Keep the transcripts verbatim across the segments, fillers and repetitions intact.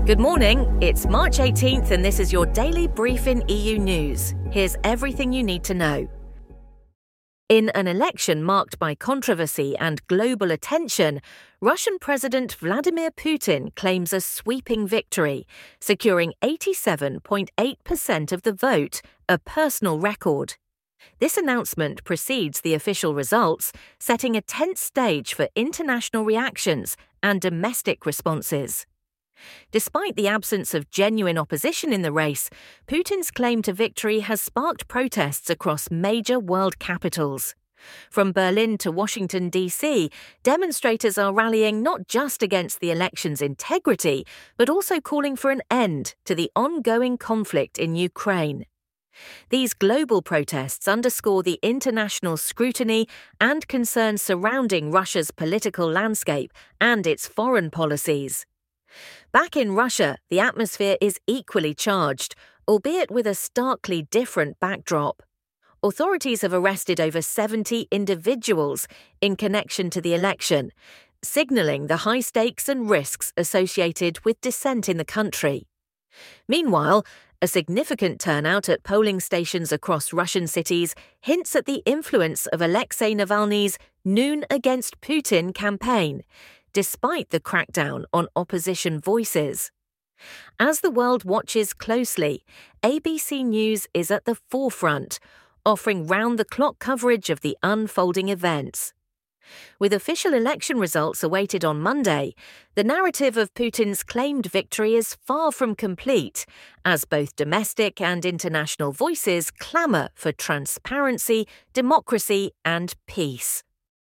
Good morning, it's March eighteenth and this is your daily brief in E U news. Here's everything you need to know. In an election marked by controversy and global attention, Russian President Vladimir Putin claims a sweeping victory, securing eighty-seven point eight percent of the vote, a personal record. This announcement precedes the official results, setting a tense stage for international reactions and domestic responses. Despite the absence of genuine opposition in the race, Putin's claim to victory has sparked protests across major world capitals. From Berlin to Washington, D C, demonstrators are rallying not just against the election's integrity, but also calling for an end to the ongoing conflict in Ukraine. These global protests underscore the international scrutiny and concerns surrounding Russia's political landscape and its foreign policies. Back in Russia, the atmosphere is equally charged, albeit with a starkly different backdrop. Authorities have arrested over seventy individuals in connection to the election, signalling the high stakes and risks associated with dissent in the country. Meanwhile, a significant turnout at polling stations across Russian cities hints at the influence of Alexei Navalny's Noon Against Putin campaign, despite the crackdown on opposition voices. As the world watches closely, A B C News is at the forefront, offering round-the-clock coverage of the unfolding events. With official election results awaited on Monday, the narrative of Putin's claimed victory is far from complete, as both domestic and international voices clamour for transparency, democracy, and peace.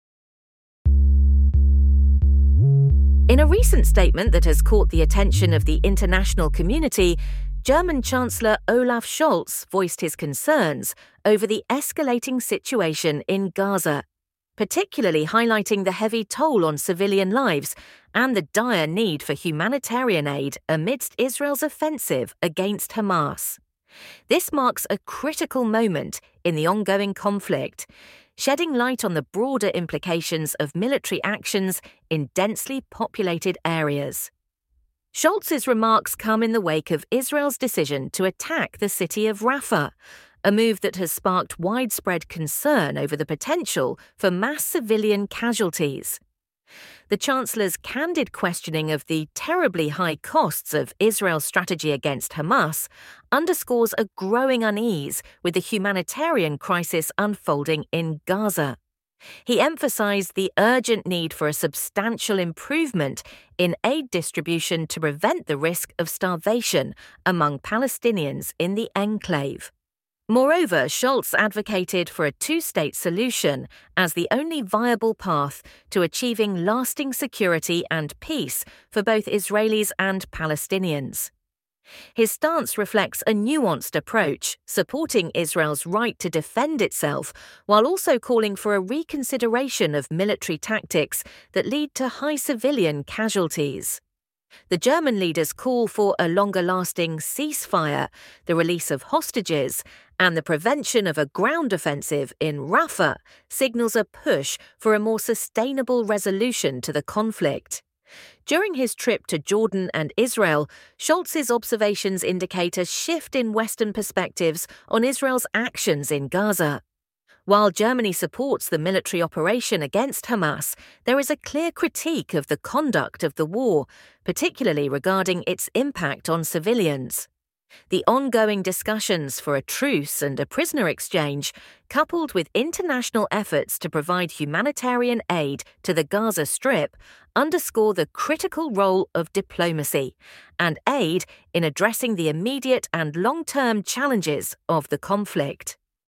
In a recent statement that has caught the attention of the international community, German Chancellor Olaf Scholz voiced his concerns over the escalating situation in Gaza, particularly highlighting the heavy toll on civilian lives and the dire need for humanitarian aid amidst Israel's offensive against Hamas. This marks a critical moment in the ongoing conflict, shedding light on the broader implications of military actions in densely populated areas. Scholz's remarks come in the wake of Israel's decision to attack the city of Rafah, a move that has sparked widespread concern over the potential for mass civilian casualties. The Chancellor's candid questioning of the terribly high costs of Israel's strategy against Hamas underscores a growing unease with the humanitarian crisis unfolding in Gaza. He emphasized the urgent need for a substantial improvement in aid distribution to prevent the risk of starvation among Palestinians in the enclave. Moreover, Scholz advocated for a two-state solution as the only viable path to achieving lasting security and peace for both Israelis and Palestinians. His stance reflects a nuanced approach, supporting Israel's right to defend itself, while also calling for a reconsideration of military tactics that lead to high civilian casualties. The German leader's call for a longer-lasting ceasefire, the release of hostages, and the prevention of a ground offensive in Rafah signals a push for a more sustainable resolution to the conflict. During his trip to Jordan and Israel, Scholz's observations indicate a shift in Western perspectives on Israel's actions in Gaza. While Germany supports the military operation against Hamas, there is a clear critique of the conduct of the war, particularly regarding its impact on civilians. The ongoing discussions for a truce and a prisoner exchange, coupled with international efforts to provide humanitarian aid to the Gaza Strip, underscore the critical role of diplomacy and aid in addressing the immediate and long-term challenges of the conflict.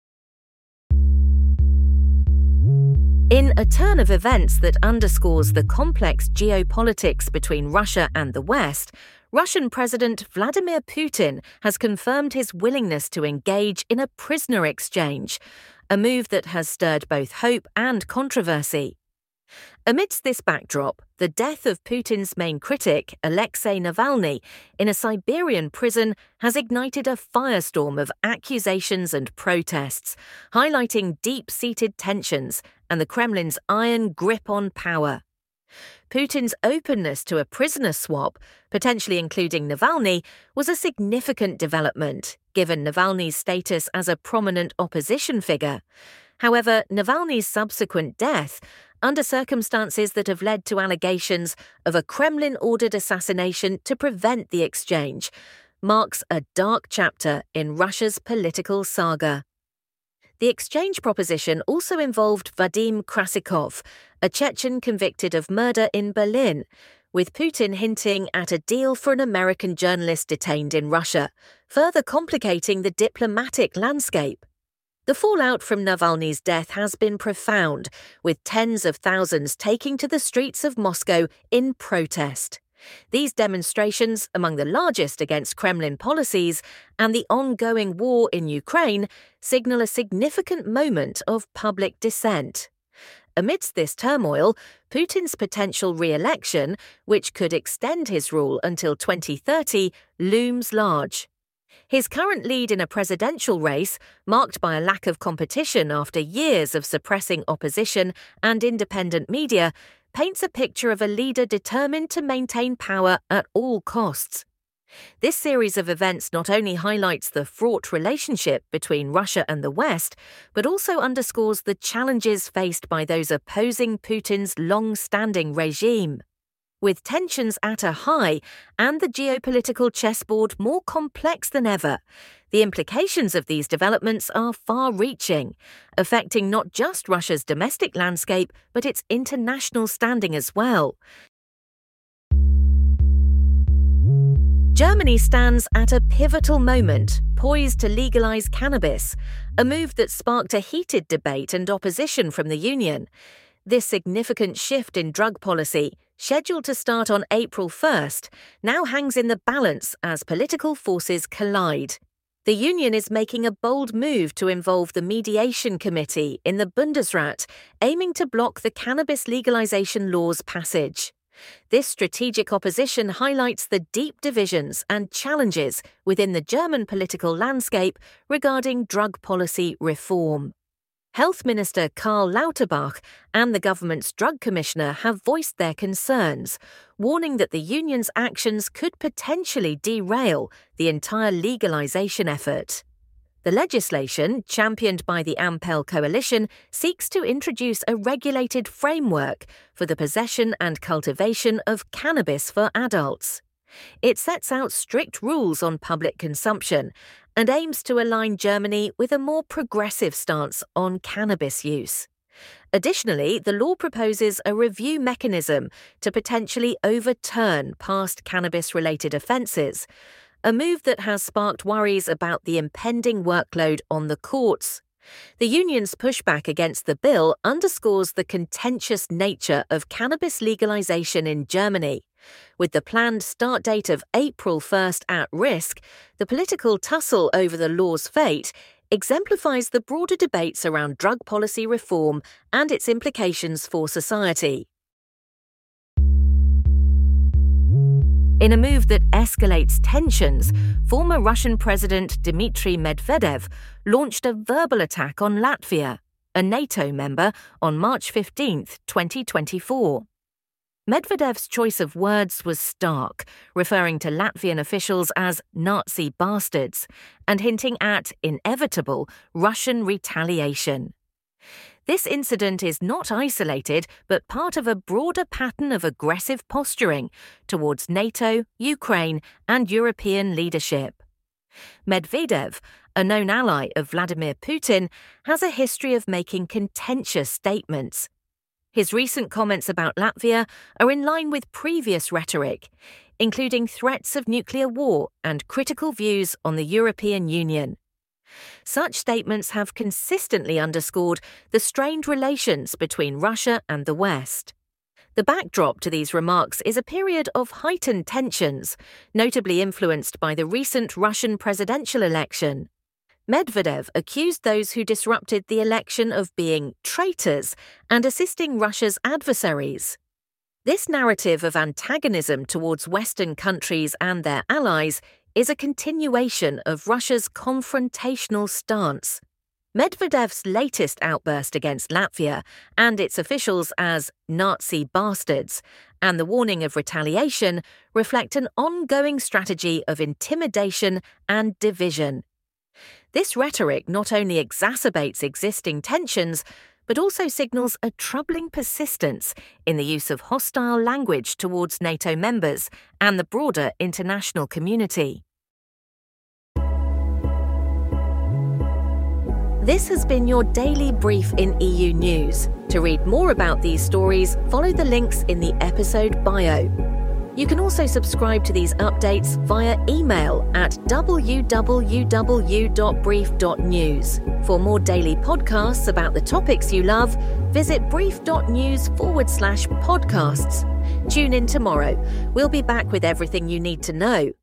In a turn of events that underscores the complex geopolitics between Russia and the West, Russian President Vladimir Putin has confirmed his willingness to engage in a prisoner exchange, a move that has stirred both hope and controversy. Amidst this backdrop, the death of Putin's main critic, Alexei Navalny, in a Siberian prison has ignited a firestorm of accusations and protests, highlighting deep-seated tensions and the Kremlin's iron grip on power. Putin's openness to a prisoner swap, potentially including Navalny, was a significant development, given Navalny's status as a prominent opposition figure. However, Navalny's subsequent death, under circumstances that have led to allegations of a Kremlin-ordered assassination to prevent the exchange, marks a dark chapter in Russia's political saga. The exchange proposition also involved Vadim Krasikov, a Chechen convicted of murder in Berlin, with Putin hinting at a deal for an American journalist detained in Russia, further complicating the diplomatic landscape. The fallout from Navalny's death has been profound, with tens of thousands taking to the streets of Moscow in protest. These demonstrations, among the largest against Kremlin policies, and the ongoing war in Ukraine, signal a significant moment of public dissent. Amidst this turmoil, Putin's potential re-election, which could extend his rule until twenty thirty, looms large. His current lead in a presidential race, marked by a lack of competition after years of suppressing opposition and independent media, paints a picture of a leader determined to maintain power at all costs. This series of events not only highlights the fraught relationship between Russia and the West, but also underscores the challenges faced by those opposing Putin's long-standing regime. With tensions at a high and the geopolitical chessboard more complex than ever, the implications of these developments are far-reaching, affecting not just Russia's domestic landscape, but its international standing as well. Germany stands at a pivotal moment, poised to legalize cannabis, a move that sparked a heated debate and opposition from the Union. This significant shift in drug policy, scheduled to start on April first, now hangs in the balance as political forces collide. The Union is making a bold move to involve the Mediation Committee in the Bundesrat, aiming to block the cannabis legalization law's passage. This strategic opposition highlights the deep divisions and challenges within the German political landscape regarding drug policy reform. Health Minister Karl Lauterbach and the government's drug commissioner have voiced their concerns, warning that the union's actions could potentially derail the entire legalization effort. The legislation, championed by the Ampel coalition, seeks to introduce a regulated framework for the possession and cultivation of cannabis for adults. It sets out strict rules on public consumption and aims to align Germany with a more progressive stance on cannabis use. Additionally, the law proposes a review mechanism to potentially overturn past cannabis-related offences, a move that has sparked worries about the impending workload on the courts. The union's pushback against the bill underscores the contentious nature of cannabis legalization in Germany. With the planned start date of April first at risk, the political tussle over the law's fate exemplifies the broader debates around drug policy reform and its implications for society. In a move that escalates tensions, former Russian President Dmitry Medvedev launched a verbal attack on Latvia, a NATO member, on March fifteenth, twenty twenty-four. Medvedev's choice of words was stark, referring to Latvian officials as Nazi bastards and hinting at inevitable Russian retaliation. This incident is not isolated, but part of a broader pattern of aggressive posturing towards NATO, Ukraine, and European leadership. Medvedev, a known ally of Vladimir Putin, has a history of making contentious statements. His recent comments about Latvia are in line with previous rhetoric, including threats of nuclear war and critical views on the European Union. Such statements have consistently underscored the strained relations between Russia and the West. The backdrop to these remarks is a period of heightened tensions, notably influenced by the recent Russian presidential election. Medvedev accused those who disrupted the election of being traitors and assisting Russia's adversaries. This narrative of antagonism towards Western countries and their allies is a continuation of Russia's confrontational stance. Medvedev's latest outburst against Latvia and its officials as Nazi bastards, and the warning of retaliation reflect an ongoing strategy of intimidation and division. This rhetoric not only exacerbates existing tensions, but also signals a troubling persistence in the use of hostile language towards NATO members and the broader international community. This has been your daily brief in E U News. To read more about these stories, follow the links in the episode bio. You can also subscribe to these updates via email at w w w dot brief dot news. For more daily podcasts about the topics you love, visit brief.news forward slash podcasts. Tune in tomorrow. We'll be back with everything you need to know.